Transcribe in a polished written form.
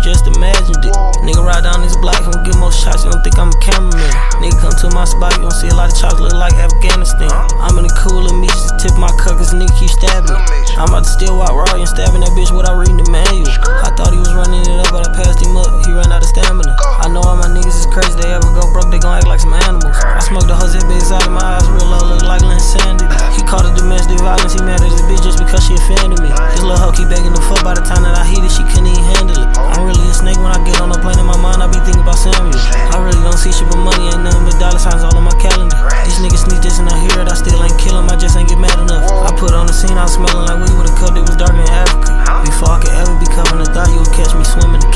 just imagined it. Nigga ride down this block, he gon' get more shots, you don't think I'm a cameraman. Nigga come to my spot, you gon' see a lot of chops look like Afghanistan. I'm in the cooler, me just tip my cup, cause nigga keep stabbing it. I'm about to steal out Rory and stabbing that bitch without reading the manual. I thought he was running it up, but I passed him up, he ran out of stamina. I know all my niggas is crazy, they ever go broke, they gon' act like some animals. I smoked the Jose Biggs out of my eyes, real low, look like insanity. He called it domestic violence, he mad at this bitch just because she offended me. This little hoe keep begging the fuck, by the time that I hit it, she couldn't even handle it. I'm really a snake when I get on the plane, in my mind I be thinking about Samuel. I really don't see shit but money, ain't nothing but dollar signs all on my calendar. These niggas sneak this and I hear it, I still ain't kill 'em, I just ain't get mad enough. I put on the scene, I was smelling like weed with a cup that was dark in Africa. Before I could ever be covering the thought, you would catch me swimming.